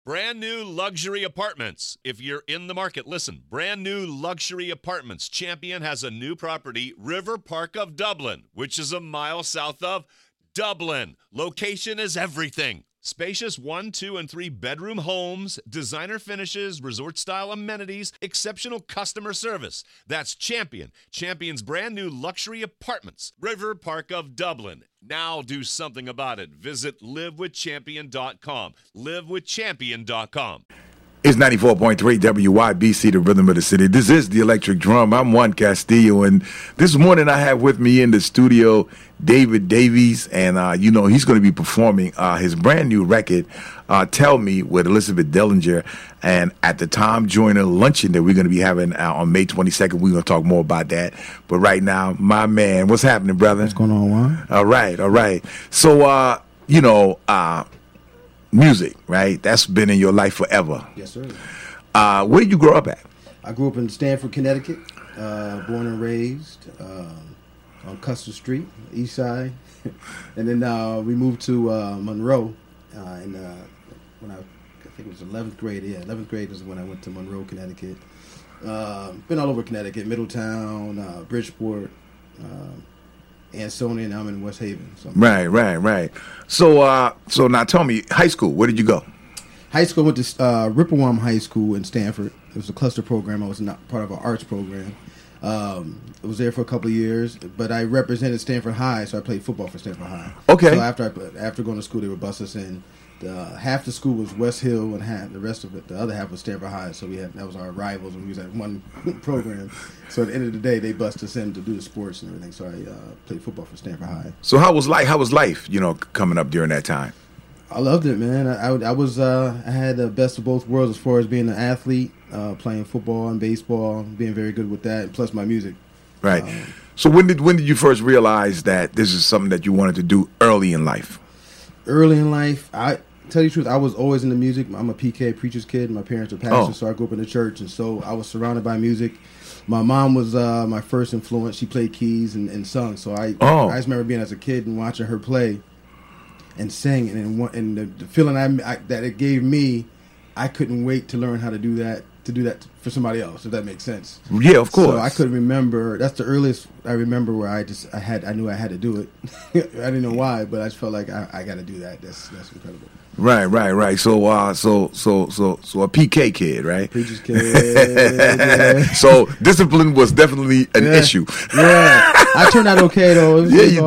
Brand new luxury apartments. If you're in the market, listen. Brand new luxury apartments. Champion has a new property, River Park of Dublin, which is a mile south of Dublin. Location is everything. Spacious 1, 2, and 3 bedroom homes, designer finishes, resort-style amenities, exceptional customer service. That's Champion. Champion's brand new luxury apartments, River Park of Dublin. Now do something about it. Visit livewithchampion.com. Livewithchampion.com. It's 94.3 WYBC, the rhythm of the city. This is the Electric Drum. I'm Juan Castillo, and this morning I have with me in the studio David Davies, and he's going to be performing his brand new record, Tell Me, with Elizabeth Dillinger, and at the Tom Joyner luncheon that we're going to be having on May 22nd. We're going to talk more about that. But right now, my man, what's happening, brother? What's going on, Juan? All right. So, music, right? That's been in your life forever. Yes, sir. Where did you grow up at? I grew up in Stamford, Connecticut, born and raised on Custer Street, East Side. And then we moved to Monroe when I think it was 11th grade. Yeah, 11th grade was when I went to Monroe, Connecticut. Been all over Connecticut, Middletown, Bridgeport, Ansonia, and I'm in West Haven. So. Right. So now tell me, high school, where did you go? High school, I went to Ripplewam High School in Stamford. It was a cluster program. I was not part of an arts program. I was there for a couple of years, but I represented Stanford High, so I played football for Stanford High. Okay. So after going to school, they would bus us in. Half the school was West Hill, and the rest of it, the other half was Stanford High. So that was our rivals, and we was at one program. So at the end of the day, they bused us in to do the sports and everything. So I played football for Stanford High. So how was life? Coming up during that time. I loved it, man. I had the best of both worlds as far as being an athlete, playing football and baseball, being very good with that, plus my music. Right. So when did you first realize that this is something that you wanted to do early in life? Early in life, I tell you the truth, I was always into music. I'm a PK, preacher's kid. My parents are pastors, so I grew up in the church, and so I was surrounded by music. My mom was my first influence. She played keys and sung, so I just remember being as a kid and watching her play and sing, and the feeling that it gave me, I couldn't wait to learn how to do that for somebody else, if that makes sense. Yeah, of course. So I could remember, that's the earliest I remember where I knew I had to do it. I didn't know why, but I just felt like I got to do that. That's incredible. Right. So a PK kid, right? Preacher's kid. Yeah. So discipline was definitely an issue. Yeah, I turned out okay though. Yeah, you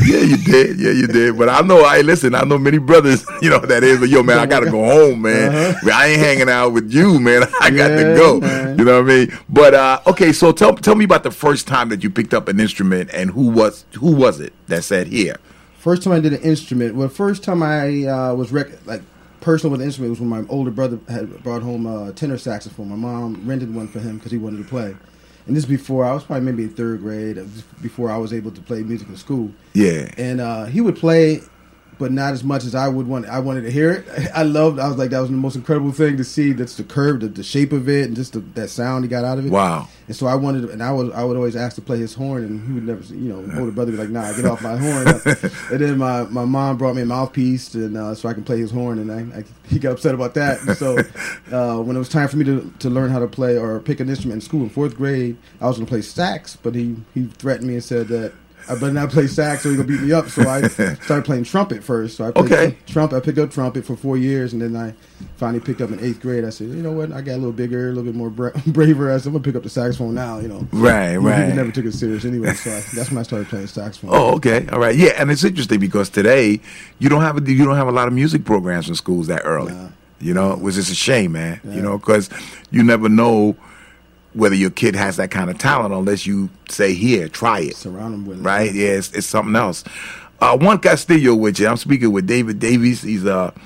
did. But I know many brothers, that is. But man, I gotta go home, man. Uh-huh. I ain't hanging out with you, man. I got to go. Man. You know what I mean? But okay, so tell me about the first time that you picked up an instrument, and who was it that said here? First time I did an instrument. Well, first time I was personal with an instrument was when my older brother had brought home a tenor saxophone. My mom rented one for him because he wanted to play. And this is before, I was probably maybe in third grade, before I was able to play music in school. Yeah. And he would play, but not as much as I would want. I wanted to hear it. I was like, that was the most incredible thing to see. That's the curve, the shape of it, and just that sound he got out of it. Wow. And so I would always ask to play his horn, and he would never, older brother would be like, nah, get off my horn. And then my mom brought me a mouthpiece, and so I can play his horn, and he got upset about that. And so when it was time for me to learn how to play or pick an instrument in school in fourth grade, I was going to play sax, but he threatened me and said that I better not play sax or he's going to beat me up. So I started playing trumpet first. So I played trumpet. I picked up trumpet for 4 years, and then I finally picked up in 8th grade. I said, you know what? I got a little bigger, a little bit more braver. I said, I'm going to pick up the saxophone now, Right. He never took it serious anyway. So that's when I started playing saxophone. Oh, okay. All right. Yeah, and it's interesting because today you don't have a lot of music programs in schools that early. Nah. Which is a shame, man. Yeah. Because you never know whether your kid has that kind of talent unless you say, here, try it. Surround them with it. Right? Yeah, it's something else. Juan Castillo with you. I'm speaking with David Davies. He's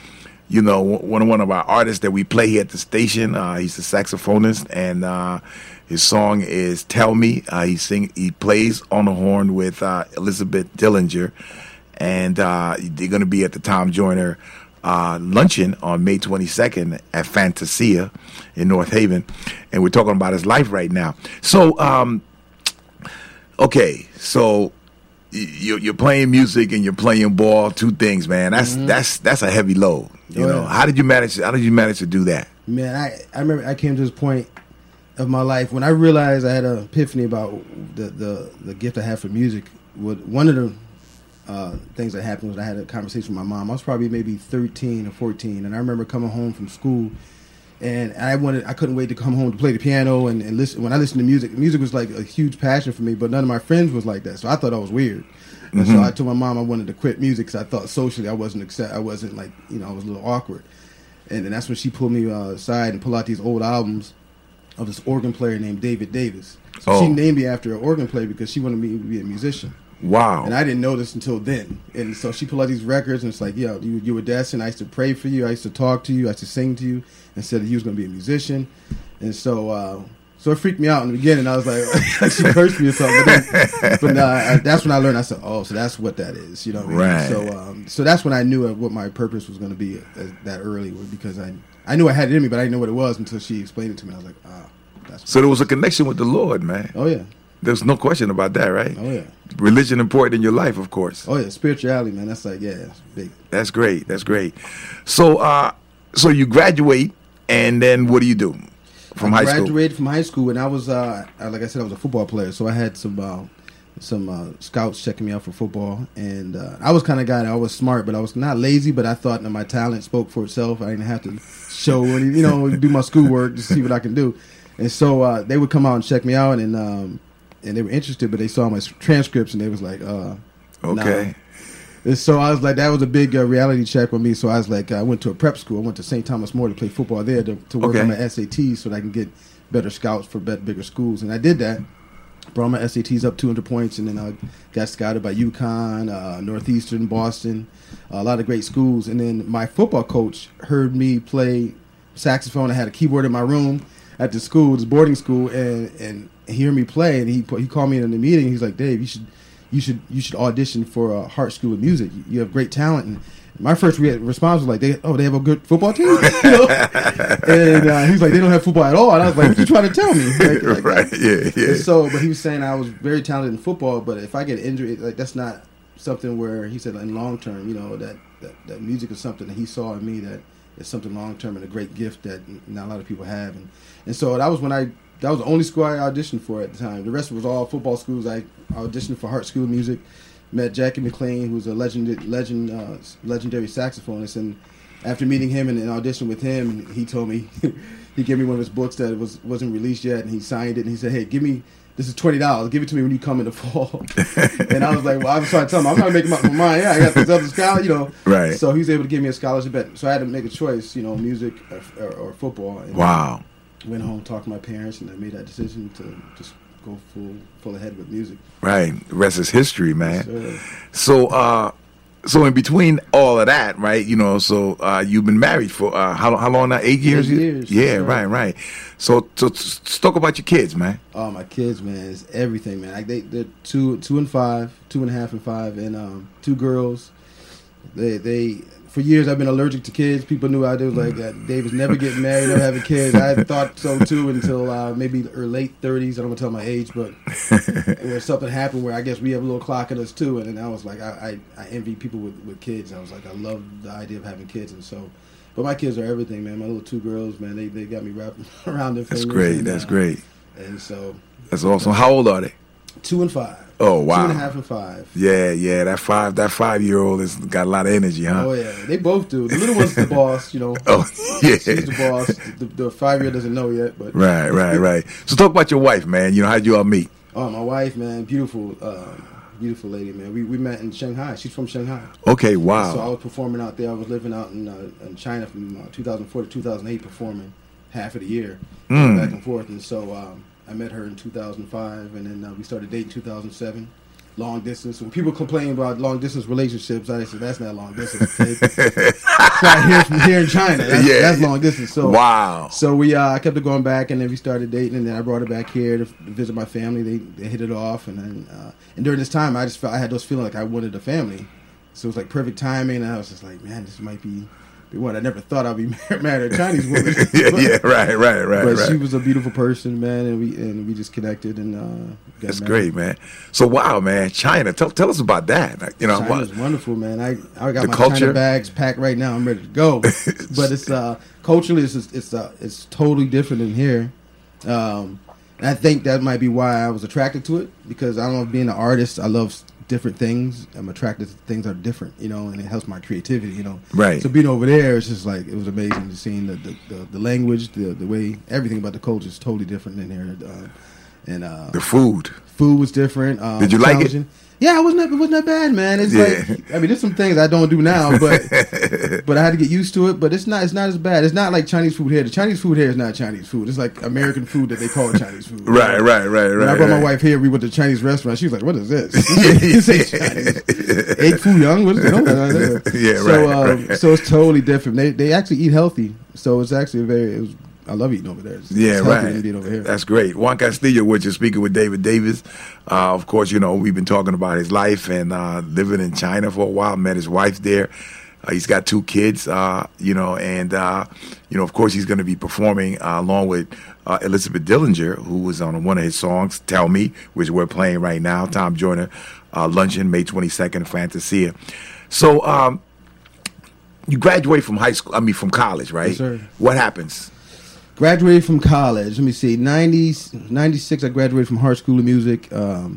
one of our artists that we play here at the station. He's a saxophonist, and his song is Tell Me. He plays on the horn with Elizabeth Dillinger, and they're going to be at the Tom Joyner luncheon on May 22nd at Fantasia in North Haven, and we're talking about his life right now. So, okay, so you're playing music and you're playing ball. Two things, man. That's a heavy load. You know, how did you manage to do that? Man, I remember I came to this point of my life when I realized I had an epiphany about the gift I had for music. One of the things that happened was I had a conversation with my mom. I was probably maybe 13 or 14, and I remember coming home from school, and I couldn't wait to come home to play the piano and listen. When I listened to music was like a huge passion for me, but none of my friends was like that, so I thought I was weird. And so I told my mom I wanted to quit music because I thought socially I wasn't like, you know, I was a little awkward. And then that's when she pulled me aside and pulled out these old albums of this organ player named David Davis. So she named me after an organ player because she wanted me to be a musician. Wow. And I didn't know this until then. And so she pulled out these records and it's like, yeah, you were destined. I used to pray for you. I used to talk to you. I used to sing to you and said that you was going to be a musician. And so it freaked me out in the beginning. I was like she cursed me or something. But that's when I learned. I said, oh, so that's what that is. You know what I mean? Right. So that's when I knew what my purpose was going to be that early, because I knew I had it in me, but I didn't know what it was until she explained it to me. I was like, that's so there was a connection with the Lord, man. Oh, yeah. There's no question about that, right? Oh, yeah. Religion important in your life, of course. Oh, yeah. Spirituality, man. That's like, yeah, it's big. That's great. That's great. So you graduate, and then what do you do from high school? I graduated from high school, and I was, like I said, I was a football player. So I had some scouts checking me out for football, and I was kind of guy that I was smart, but I was not lazy. But I thought that my talent spoke for itself. I didn't have to show any, do my schoolwork to see what I can do. And so they would come out and check me out, and they were interested, but they saw my transcripts, and they was like, okay. Nah. And so I was like, that was a big reality check with me. So I was like, I went to a prep school. I went to St. Thomas More to play football there to work on my SATs so that I can get better scouts for bigger schools. And I did that. Brought my SATs up 200 points, and then I got scouted by UConn, Northeastern, Boston, a lot of great schools. And then my football coach heard me play saxophone. I had a keyboard in my room at the school, this boarding school, and hear me play. And he called me in the meeting. He's like, Dave, you should audition for Hart School of Music. You have great talent. And my first response was like, they have a good football team? And he was like, they don't have football at all. And I was like, what you trying to tell me? Like, right, yeah. And so, but he was saying I was very talented in football, but if I get injured, like that's not something where, he said in long term, that music is something that he saw in me that is something long term and a great gift that not a lot of people have. And so that was that was the only school I auditioned for at the time. The rest was all football schools. I auditioned for Hart School of Music, met Jackie McLean, who's a legendary saxophonist, and after meeting him and auditioning with him, he told me, he gave me one of his books that wasn't released yet, and he signed it, and he said, hey, this is $20, give it to me when you come in the fall. And I was like, well, I was trying to tell him, I'm not making up my mind. Yeah, I got this other scholarship, Right. So he was able to give me a scholarship, so I had to make a choice, music or football. And wow. Went home, talked to my parents, and I made that decision to just go full ahead with music. Right. The rest is history, man. Yes, So in between all of that, right, you've been married for how long now? 8 years? 8 years. Yeah, right. So let's talk about your kids, man. Oh, my kids, man, is everything, man. Like they're 2 and 5, 2.5 and 5, and 2 girls. They for years I've been allergic to kids. People knew I was like Dave was never getting married, never having kids. I thought so too until maybe late 30s. I don't want to tell my age, but where something happened where I guess we have a little clock in us too. And then I was like, I envy people with kids. I was like, I love the idea of having kids, and so. But my kids are everything, man. My little 2 girls, man, they got me wrapped around their fingers. That's great. And so. That's awesome. How old are they? 2 and 5. Oh, wow. 2.5 and 5. Yeah. That 5-year-old has got a lot of energy, huh? Oh yeah, they both do. The little one's the boss, Oh yeah, she's the boss. The 5-year-old doesn't know yet, but right. So talk about your wife, man. How'd you all meet? Oh, my wife, man, beautiful lady, man. We met in Shanghai. She's from Shanghai. Okay, wow. So I was performing out there. I was living out in China from 2004 to 2008, performing half of the year, back and forth. And so I met her in 2005, and then we started dating in 2007. Long distance. When people complain about long distance relationships, I say that's not long distance. It's not here in China. That's long distance. So wow. So I kept it going back, and then we started dating, and then I brought her back here to visit my family. They hit it off, and then and during this time, I just felt I had those feeling like I wanted a family. So it was like perfect timing, and I was just like, man, this might be one I never thought I'd be married to a Chinese woman. yeah, right. But she was a beautiful person, man, and we just connected and got That's married. great, man. So wow, man, China. Tell us about that. Like, China's wonderful, man. I got The my culture? China bags packed right now. I'm ready to go. But it's culturally, it's totally different than here. And I think that might be why I was attracted to it, because I don't know, being an artist, I love different things. I'm attracted to things that are different, and it helps my creativity, Right. So being over there, it's just like, it was amazing to seeing the language, the way, everything about the culture is totally different than here. And the food. food was different. Did you like it? challenging. Yeah, it wasn't that bad, man. It's like, I mean, there's some things I don't do now, but I had to get used to it. But it's not as bad. It's not like Chinese food here. The Chinese food here is not Chinese food. It's like American food that they call Chinese food. Right. When I brought my wife here, we went to a Chinese restaurant. She was like, "What is this? This ain't Chinese. Egg foo young? What is it?" Yeah, right. So it's totally different. They actually eat healthy. So it's actually I love eating over there. It's healthier than eating over here. That's great. Juan Castillo, which is speaking with David Davis. Of course, we've been talking about his life and living in China for a while. Met his wife there. He's got 2 kids, and of course, he's going to be performing along with Elizabeth Dillinger, who was on one of his songs, "Tell Me," which we're playing right now. Tom Joyner luncheon, May 22nd, Fantasia. So, you graduate from from college, right? Yes, sir. What happens? Graduated from college. Let me see. 96, I graduated from Hart School of Music.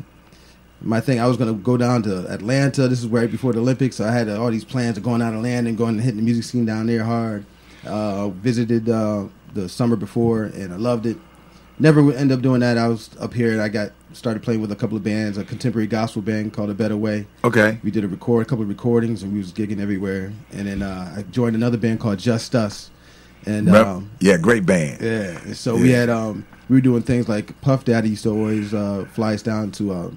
My thing, I was going to go down to Atlanta. This is right before the Olympics. So I had all these plans of going out of land and going and hitting the music scene down there hard. Visited the summer before, and I loved it. Never would end up doing that. I was up here, and I started playing with a couple of bands, a contemporary gospel band called A Better Way. Okay. We did a couple of recordings, and we was gigging everywhere. And then I joined another band called Just Us. And yeah, great band. yeah, and so we had we were doing things like Puff Daddy used to always fly us down to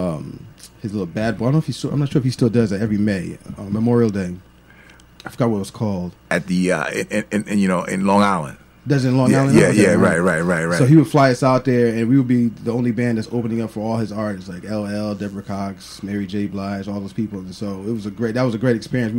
his little bad boy. I'm not sure if he still does that every May, Memorial Day. I forgot what it was called. At the in Long Island. Does it in Long Island? Yeah, Okay, right. So he would fly us out there, and we would be the only band that's opening up for all his artists, like LL, Deborah Cox, Mary J. Blige, all those people. And so that was a great experience.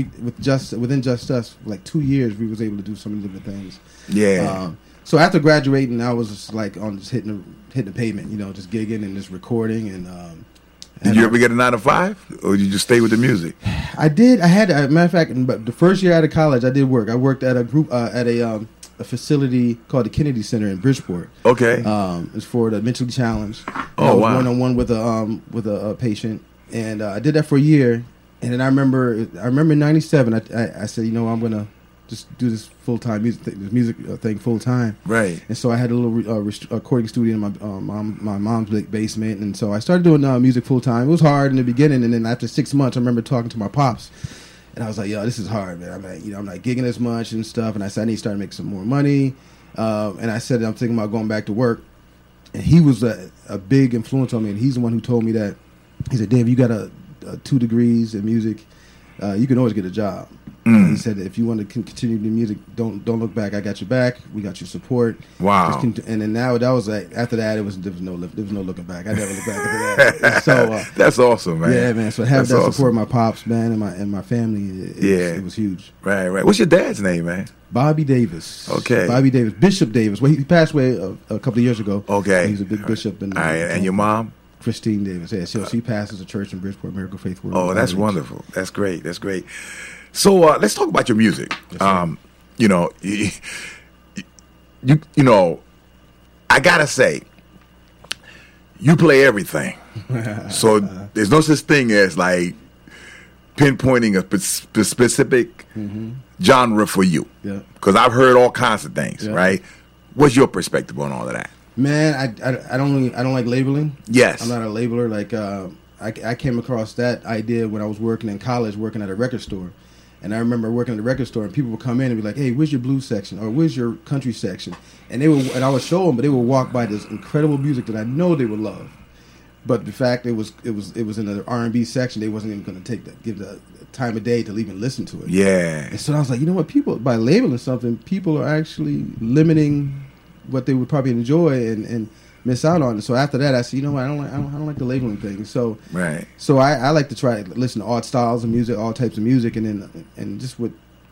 Within Just Us, like 2 years, we was able to do so many different things. Yeah. So after graduating, I was just like on just hitting the pavement, just gigging and just recording. And did you ever get a 9-to-5, or did you just stay with the music? I did. I had, matter of fact, but the first year out of college, I did work. I worked at a group at a facility called the Kennedy Center in Bridgeport. Okay. It's for the mentally challenged. Oh, wow. One-on-one with a patient, and I did that for a year. And then I remember in '97, I said, I'm gonna just do this full-time music thing full-time. Right. And so I had a little recording studio in my mom's basement, and so I started doing music full-time. It was hard in the beginning, and then after 6 months, I remember talking to my pops. And I was like, yo, this is hard, man. I'm not gigging as much and stuff. And I said, I need to start making some more money. And I said, I'm thinking about going back to work. And he was a big influence on me. And he's the one who told me that. He said, Dave, you got 2 degrees in music. You can always get a job. He said, if you want to continue the music, don't look back. I got your back. We got your support. Wow. And then now that was like, after that, there was no looking back. I never looked back after that. So that's awesome, man. yeah, man. So have that support of my pops, man, and my family. It was huge. Right. What's your dad's name, man? Bobby Davis. Okay. Bobby Davis, Bishop Davis. Well, he passed away a couple of years ago. Okay. He's a big bishop. All right. And your mom? Christine Davis. Yeah, so she pastors a church in Bridgeport, Miracle Faith World. Oh, that's wonderful. That's great. So let's talk about your music. Yes, I gotta say, you play everything. So there's no such thing as like pinpointing a specific genre for you. Yeah. Because I've heard all kinds of things. Yeah. Right. What's your perspective on all of that? Man, I don't like labeling. Yes. I'm not a labeler. Like I came across that idea when I was working in college, working at a record store. And I remember working at the record store, and people would come in and be like, "Hey, where's your blues section? Or where's your country section?" And I would show them, but they would walk by this incredible music that I know they would love. But the fact it was in the R&B section, they wasn't even going to give the time of day to even listen to it. Yeah. And so I was like, you know what? People, by labeling something, people are actually limiting what they would probably enjoy and miss out on it. So after that, I said, you know what? I don't like the labeling thing. So right. So I like to try to listen to all styles of music, all types of music, and just with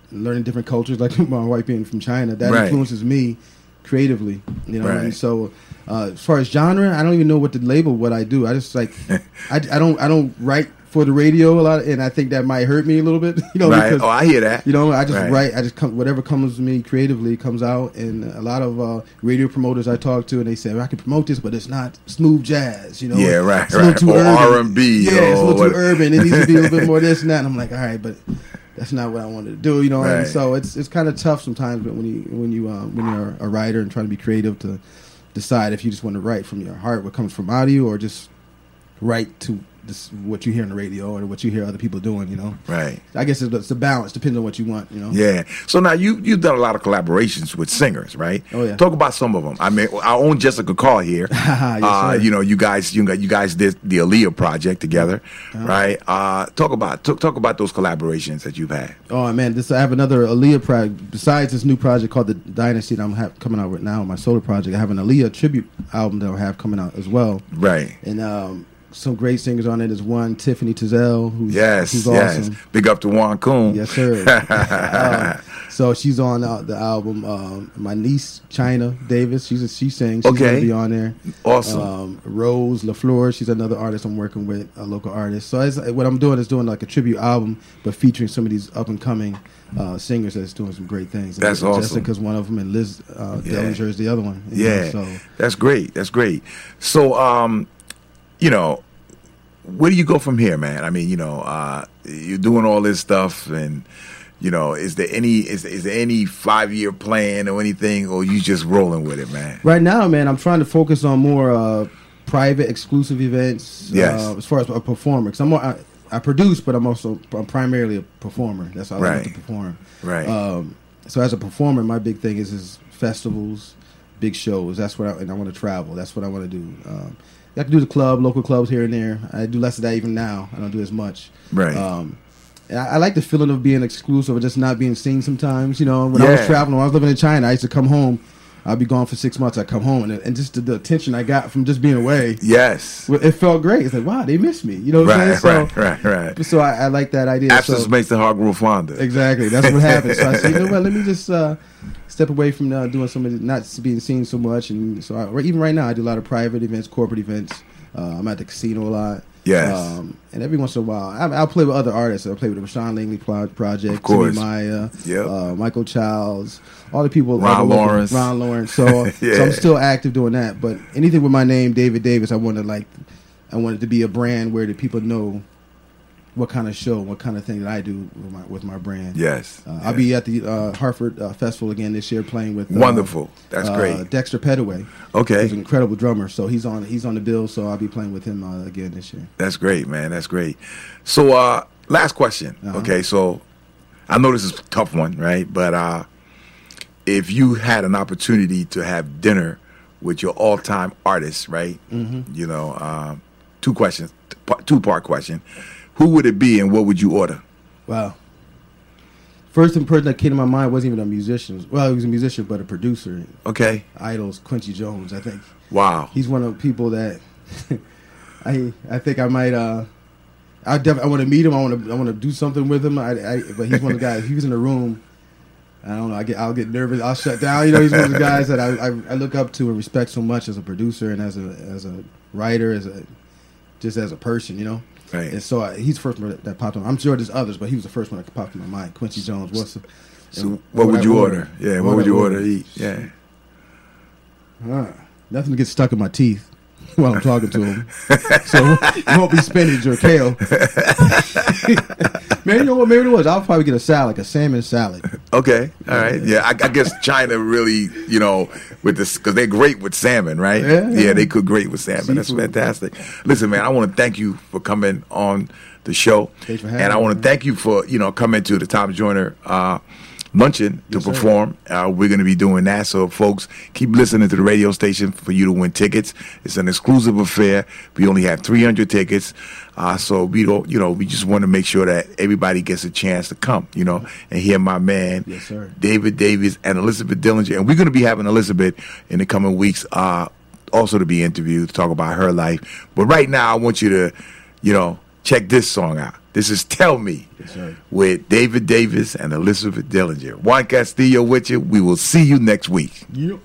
learning different cultures, like my wife being from China, that Right. influences me creatively, you know. Right. And so, as far as genre, I don't even know what to label what I do. I just like, I don't write for the radio a lot, and I think that might hurt me a little bit, you know. Right. Because, Oh, I hear that. you know, I just Right. write. I just whatever comes to me creatively comes out, and a lot of radio promoters I talk to, and they say, well, I can promote this, but it's not smooth jazz, you know. Yeah, right, It's a little right. too Or urban. R&B, Yeah, it's a or little what- too urban. It needs to be a little bit more this and that. And I'm like, all right, but that's not what I wanted to do, you know. Right. And so it's kind of tough sometimes, but when you're a writer and trying to be creative, to decide if you just want to write from your heart, what comes from out of you, or just write to this, what you hear on the radio or what you hear other people doing, you know. Right. I guess it's a balance, depending on what you want, you know. Yeah. So now you've done a lot of collaborations with singers, right? Oh, yeah. Talk about some of them. I mean, our own Jessica Carr here. Yes, sir. You know, you guys did the Aaliyah project together, right? Talk about those collaborations that you've had. Oh man, I have another Aaliyah project. Besides this new project called The Dynasty that I'm coming out with now, my solo project, I have an Aaliyah tribute album that I have coming out as well. Right. And some great singers on it. There's one, Tiffany Tizell, who's Yes. awesome. Big up to Juan Coon. Yes, sir. So she's on the album. My niece, China Davis, she sings. She's Okay. going to be on there. Awesome. Rose LaFleur, she's another artist I'm working with, a local artist. So what I'm doing is doing like a tribute album, but featuring some of these up-and-coming singers that's doing some great things. That's and awesome. Jessica's one of them, and Liz Dellinger is the other one. you Yeah. know, so That's great. That's great. So, you know, where do you go from here, man? I mean, you know, you're doing all this stuff, and you know, is there any 5-year plan or anything, or you just rolling with it, man? right now, man, I'm trying to focus on more private, exclusive events. Yes. As far as a performer, because I produce, but I'm primarily a performer. That's all I like Right. to perform. Right. So as a performer, my big thing is festivals, big shows. That's what and I want to travel. That's what I want to do. I can do the local clubs here and there. I do less of that even now. I don't do as much. Right. And I like the feeling of being exclusive or just not being seen sometimes. You know, when I was traveling, when I was living in China, I used to come home. I'd be gone for 6 months. I'd come home, and just the attention I got from just being away, Yes. it felt great. It's like, wow, they miss me. You know what I'm saying? Right. So I like that idea. Absence So- makes the heart grow fonder. Exactly. That's what happens. So I said, you know what? Let me just step away from doing some of the, not being seen so much. And so even right now, I do a lot of private events, corporate events. I'm at the casino a lot. Yes. And every once in a while, I'll play with other artists. I'll play with the Rashawn Langley Project, Of course. Timmy Maya, Yep. Michael Childs, all the people. Ron Lawrence. Ron Lawrence. So, Yeah. so I'm still active doing that. But anything with my name, David Davis, I want it to be a brand where the people know what kind of show, what kind of thing that I do with my brand. Yes. I'll be at the Hartford Festival again this year, playing with Wonderful. That's great. Dexter Petaway. Okay. He's an incredible drummer, so he's on the bill. So I'll be playing with him again this year. That's great, man. That's great. So, last question. Okay, so I know this is a tough one, right? But if you had an opportunity to have dinner with your all-time artist, right? Mm-hmm. You know, two-part question. Who would it be, and what would you order? Wow. First person that came to my mind wasn't even a musician. Well, he was a musician, but a producer. Okay. Idols, Quincy Jones, I think. Wow. He's one of the people that I think I might. I want to meet him. I want to do something with him. But he's one of the guys. If he was in the room, I don't know. I'll get nervous. I'll shut down. You know, he's one of the guys that I look up to and respect so much as a producer and as a writer, just as a person. You know. Right. And so he's the first one that popped on. I'm sure there's others, but he was the first one that popped in my mind. Quincy Jones. So what would you order? Yeah. What would you order to eat? Yeah. Nothing to get stuck in my teeth while I'm talking to him. So it won't be spinach or kale. Maybe you know what? Maybe it was. I'll probably get a salad, like a salmon salad. Okay. All right. Yeah. I guess China really, you know, with this, because they're great with salmon, right? Yeah. They cook great with salmon. That's Seafood. fantastic. Listen, man, I want to thank you for coming on the show. Thanks for having and I me, want to man. thank you for, you know, coming to the Tom Joyner luncheon to Yes, sir. perform. We're going to be doing that. So, folks, keep listening to the radio station for you to win tickets. It's an exclusive affair. We only have 300 tickets. So we don't, you know, we just want to make sure that everybody gets a chance to come, you know, and hear my man, Yes, sir. David Davies and Elizabeth Dillinger. And we're going to be having Elizabeth in the coming weeks, also to be interviewed, to talk about her life. But right now, I want you to, you know, check this song out. This is Tell Me with David Davis and Elizabeth Dillinger. Juan Castillo with you. We will see you next week. Yep.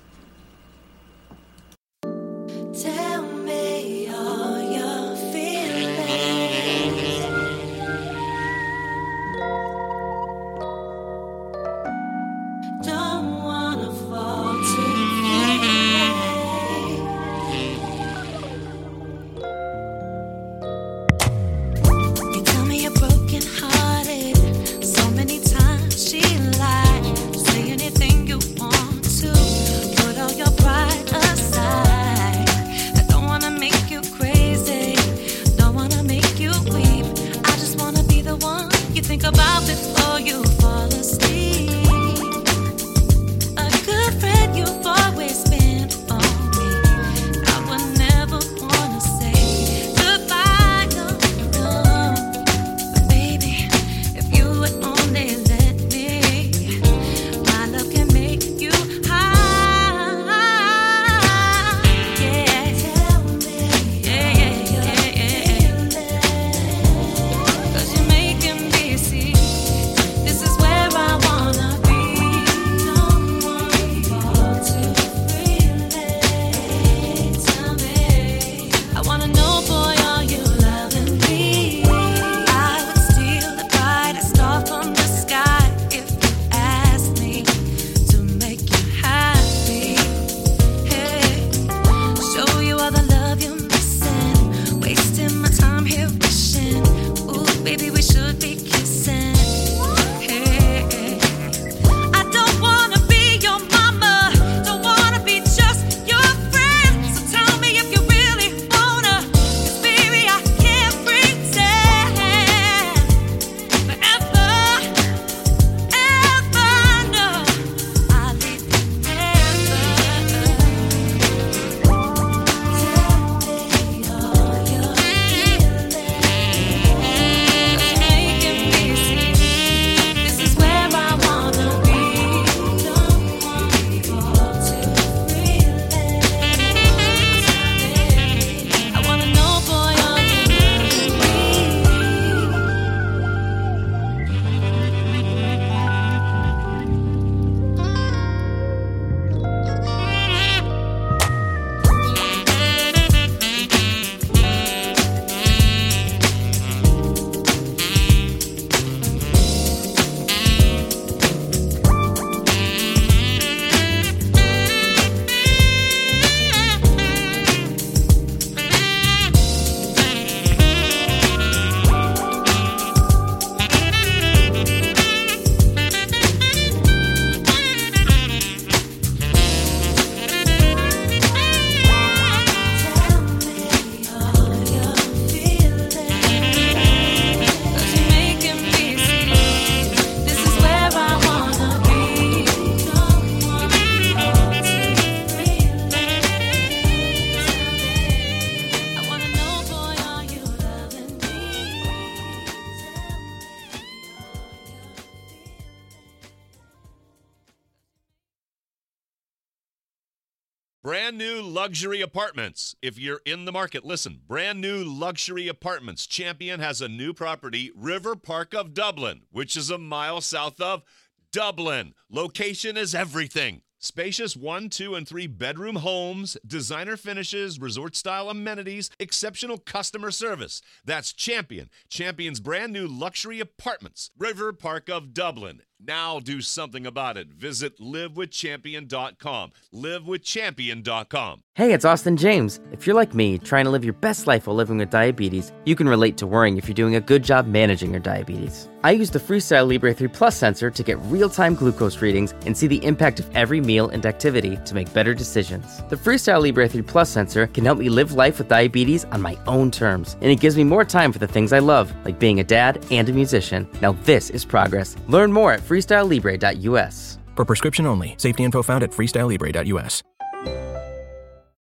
Brand new luxury apartments. If you're in the market, listen. Brand new luxury apartments. Champion has a new property, River Park of Dublin, which is a mile south of Dublin. Location is everything. Spacious 1, 2, and 3 bedroom homes, designer finishes, resort-style amenities, exceptional customer service. That's Champion. Champion's brand new luxury apartments, River Park of Dublin. Now do something about it. Visit livewithchampion.com. Livewithchampion.com. Hey, it's Austin James. If you're like me, trying to live your best life while living with diabetes, you can relate to worrying if you're doing a good job managing your diabetes. I use the Freestyle Libre 3 Plus sensor to get real-time glucose readings and see the impact of every meal and activity to make better decisions. The Freestyle Libre 3 Plus sensor can help me live life with diabetes on my own terms, and it gives me more time for the things I love, like being a dad and a musician. Now this is progress. Learn more at freestylelibre.us. For prescription only. Safety info found at freestylelibre.us.